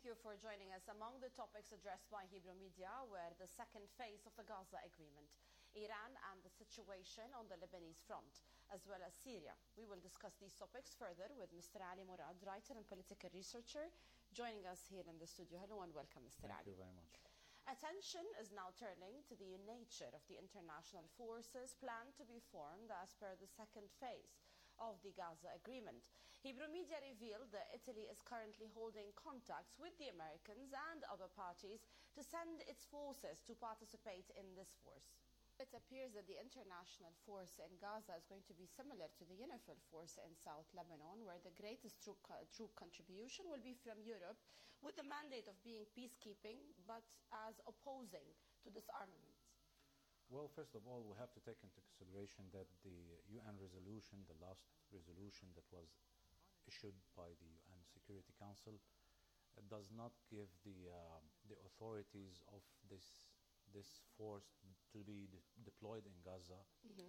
Speaker 4: you for joining us. Among the topics addressed by Hebrew media were the second phase of the Gaza agreement, Iran and the situation on the Lebanese front, as well as Syria. We will discuss these topics further with Mr. Ali Murad, writer and political researcher, joining us here in the studio. Hello and welcome, Mr. Ali.
Speaker 22: Thank you very much.
Speaker 4: Attention is now turning to the nature of the international forces planned to be formed as per the second phase of the Gaza agreement. Hebrew media revealed that Italy is currently holding contacts with the Americans and other parties to send its forces to participate in this force. It appears that the international force in Gaza is going to be similar to the UNIFIL force in South Lebanon, where the greatest troop contribution will be from Europe, with the mandate of being peacekeeping, but as opposing to disarmament.
Speaker 22: Well, first of all, we have to take into consideration that the UN resolution, the last resolution that was issued by the UN Security Council, does not give the authorities of this force to be deployed in Gaza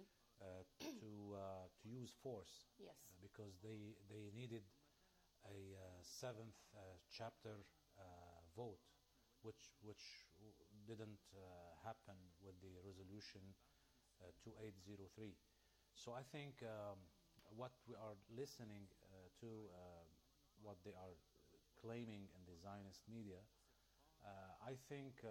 Speaker 22: to use force.
Speaker 4: Yes.
Speaker 22: Because they needed a seventh chapter vote, which didn't happen with the resolution 2803. So I think what we are listening to, what they are claiming in the Zionist media, I think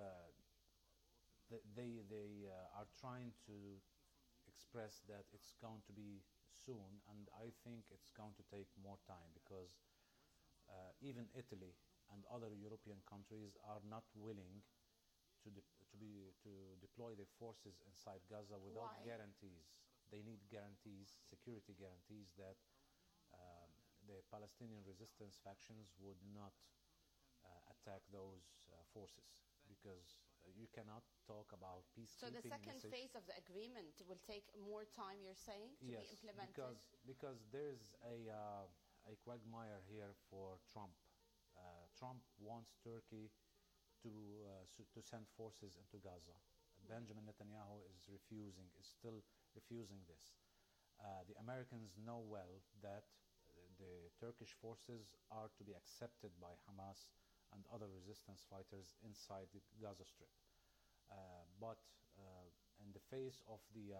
Speaker 22: they are trying to express that it's going to be soon, and I think it's going to take more time, because even Italy and other European countries are not willing to deploy their forces inside Gaza without guarantees. They need guarantees, security guarantees, that the Palestinian resistance factions would not attack those forces, because you cannot talk about peacekeeping.
Speaker 4: So the second phase of the agreement will take more time, you're saying, to be implemented?
Speaker 22: Because there's a quagmire here for Trump. Trump wants Turkey to send forces into Gaza. Benjamin Netanyahu is still refusing this. The Americans know well that the Turkish forces are to be accepted by Hamas and other resistance fighters inside the Gaza Strip. But in the face of the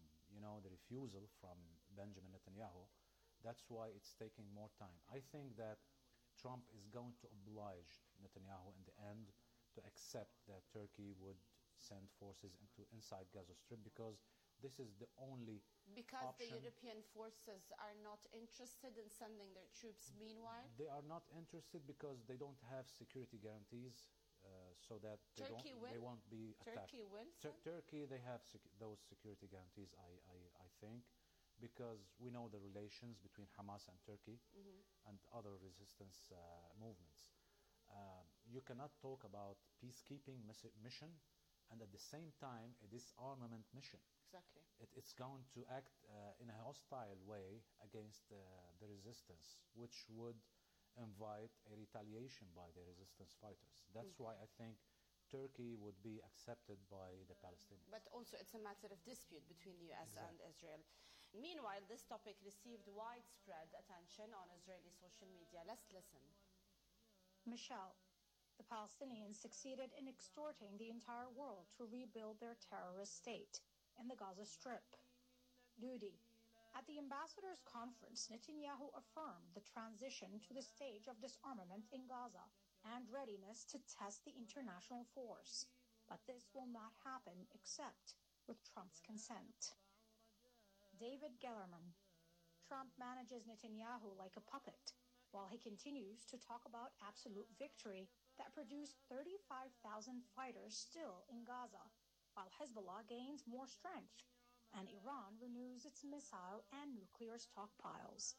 Speaker 22: refusal from Benjamin Netanyahu, that's why it's taking more time. I think that Trump is going to oblige Netanyahu in the end to accept that Turkey would send forces inside Gaza Strip, because this is the only
Speaker 4: Because
Speaker 22: option.
Speaker 4: the European forces are not interested in sending their troops meanwhile?
Speaker 22: They are not interested because they don't have security guarantees, so that they won't be attacked.
Speaker 4: Turkey will?
Speaker 22: Turkey, they have those security guarantees, I think, because we know the relations between Hamas and Turkey and other resistance movements. You cannot talk about peacekeeping mission and at the same time a disarmament mission.
Speaker 4: Exactly.
Speaker 22: It's going to act in a hostile way against the resistance, which would invite a retaliation by the resistance fighters. That's why I think Turkey would be accepted by the Palestinians.
Speaker 4: But also it's a matter of dispute between the US and Israel. Meanwhile, this topic received widespread attention on Israeli social media. Let's listen.
Speaker 23: Michelle, the Palestinians succeeded in extorting the entire world to rebuild their terrorist state in the Gaza Strip. Duty. At the ambassadors' conference, Netanyahu affirmed the transition to the stage of disarmament in Gaza and readiness to test the international force. But this will not happen except with Trump's consent. David Gellerman. Trump manages Netanyahu like a puppet, while he continues to talk about absolute victory that produced 35,000 fighters still in Gaza, while Hezbollah gains more strength and Iran renews its missile and nuclear stockpiles.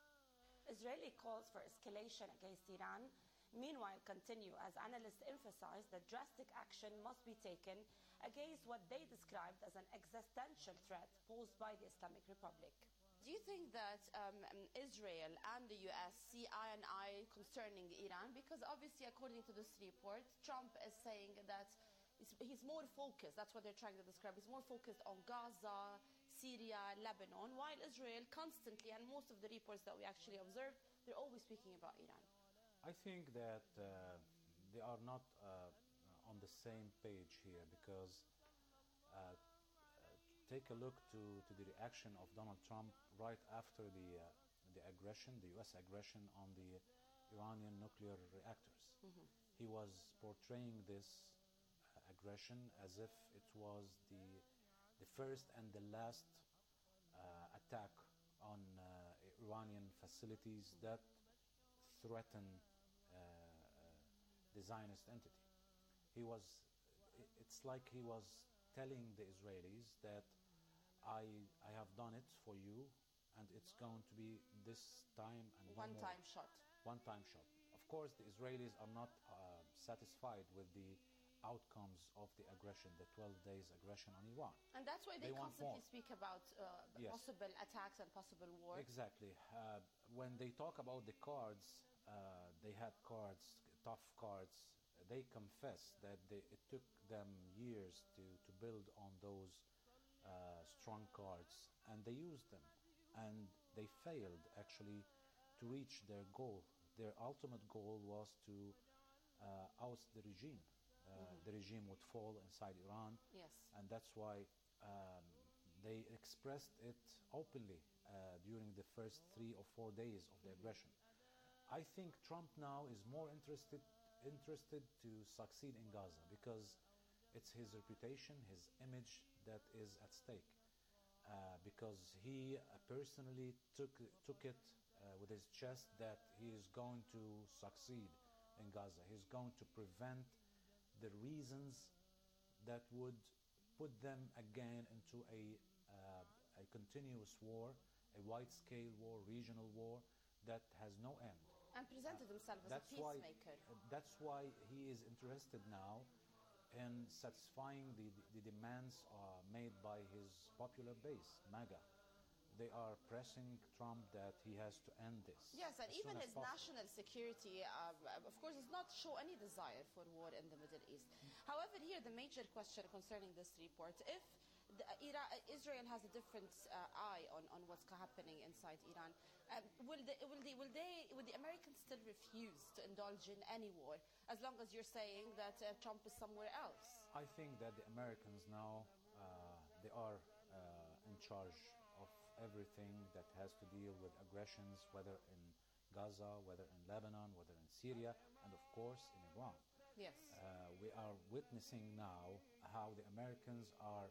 Speaker 4: Israeli calls for escalation against Iran, meanwhile continue as analysts emphasize that drastic action must be taken against what they described as an existential threat posed by the Islamic Republic. Do you think that Israel and the US see eye and eye concerning Iran? Because obviously, according to this report, Trump is saying that he's more focused, that's what they're trying to describe, he's more focused on Gaza, Syria, Lebanon, while Israel constantly, and most of the reports that we actually observed, they're always speaking about Iran.
Speaker 22: I think that they are not on the same page here because take a look to the reaction of Donald Trump right after the aggression, the U.S. aggression on the Iranian nuclear reactors.
Speaker 4: Mhm.
Speaker 22: He was portraying this aggression as if it was the first and the last attack on Iranian facilities that threaten the Zionist entity. It's like he was telling the Israelis that I have done it for you, and it's going to be this time and no more.
Speaker 4: One-time shot.
Speaker 22: One-time shot. Of course, the Israelis are not satisfied with the outcomes of the aggression, the 12 days aggression on Iran.
Speaker 4: And that's why they
Speaker 22: want
Speaker 4: constantly
Speaker 22: more.
Speaker 4: speak about
Speaker 22: Yes.
Speaker 4: possible attacks and possible war.
Speaker 22: Exactly. When they talk about the cards, they had cards, tough cards. They confess that it took them years to build on those strong cards, and they used them. And they failed, actually, to reach their goal. Their ultimate goal was to oust the regime. The regime would fall inside Iran.
Speaker 4: Yes.
Speaker 22: And that's why they expressed it openly during the first 3 or 4 days of the aggression. I think Trump now is more interested to succeed in Gaza because it's his reputation, his image that is at stake. Because he personally took it with his chest that he is going to succeed in Gaza. He's going to prevent the reasons that would put them again into a continuous war, a wide-scale war, regional war that has no end.
Speaker 4: And presented himself as a peacemaker.
Speaker 22: That's why he is interested now in satisfying the demands made by his popular base, MAGA. They are pressing Trump that he has to end this.
Speaker 4: Yes, and
Speaker 22: as
Speaker 4: even
Speaker 22: soon as
Speaker 4: his
Speaker 22: possible.
Speaker 4: national security, of course, does not show any desire for war in the Middle East. However, here the major question concerning this report, if Israel has a different eye on what's happening inside Iran, will the Americans still refuse to indulge in any war as long as you're saying that Trump is somewhere else?
Speaker 22: I think that the Americans now, they are in charge of everything that has to deal with aggressions, whether in Gaza, whether in Lebanon, whether in Syria, and of course in Iran.
Speaker 4: Yes.
Speaker 22: We are witnessing now how the Americans are,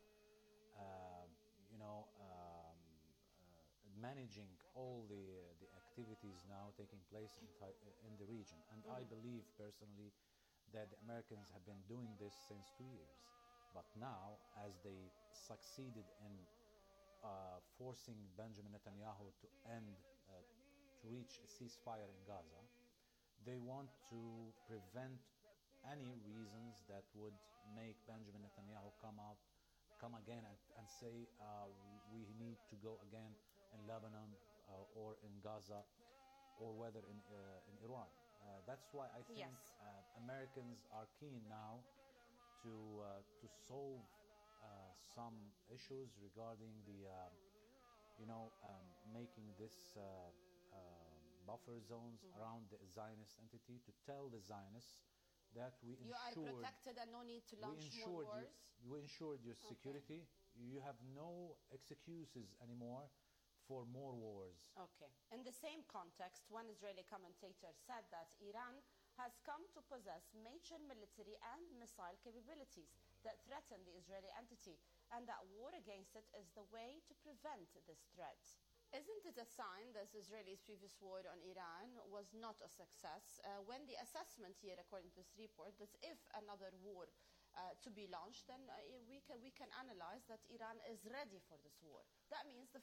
Speaker 22: managing all the activities now taking place in the region. And I believe personally that the Americans have been doing this since 2 years. But now, as they succeeded in forcing Benjamin Netanyahu to reach a ceasefire in Gaza, they want to prevent any reasons that would make Benjamin Netanyahu come again and say we need to go again in Lebanon or in Gaza or whether in Iran. That's why I think Americans are keen now to solve some issues regarding the making this buffer zones around the Zionist entity, to tell the Zionists that
Speaker 4: you are protected and no need to launch more wars.
Speaker 22: We ensured your security. You have no excuses anymore for more wars.
Speaker 4: Okay. In the same context, one Israeli commentator said that Iran has come to possess major military and missile capabilities that threaten the Israeli entity, and that war against it is the way to prevent this threat. Isn't it a sign that Israel's previous war on Iran was not a success, when the assessment here, according to this report, that if another war to be launched, then we can analyze that Iran is ready for this war? That means the